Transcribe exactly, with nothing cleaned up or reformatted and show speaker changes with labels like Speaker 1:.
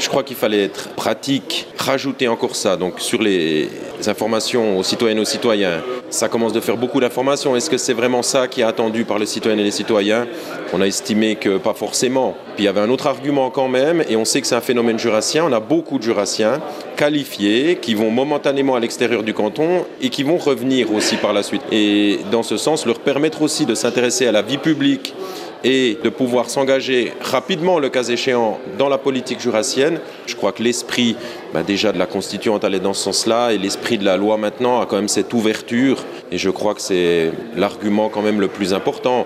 Speaker 1: Je crois qu'il fallait être pratique, rajouter encore ça, donc sur les informations aux citoyennes et aux citoyens. Ça commence de faire beaucoup d'informations. Est-ce que c'est vraiment ça qui est attendu par les citoyennes et les citoyens ? On a estimé que pas forcément. Puis il y avait un autre argument quand même, et on sait que c'est un phénomène jurassien. On a beaucoup de jurassiens qualifiés qui vont momentanément à l'extérieur du canton et qui vont revenir aussi par la suite. Et dans ce sens, leur permettre aussi de s'intéresser à la vie publique et de pouvoir s'engager rapidement, le cas échéant, dans la politique jurassienne. Je crois que l'esprit bah déjà de la constituante allait dans ce sens-là, et l'esprit de la loi maintenant a quand même cette ouverture, et je crois que c'est l'argument quand même le plus important.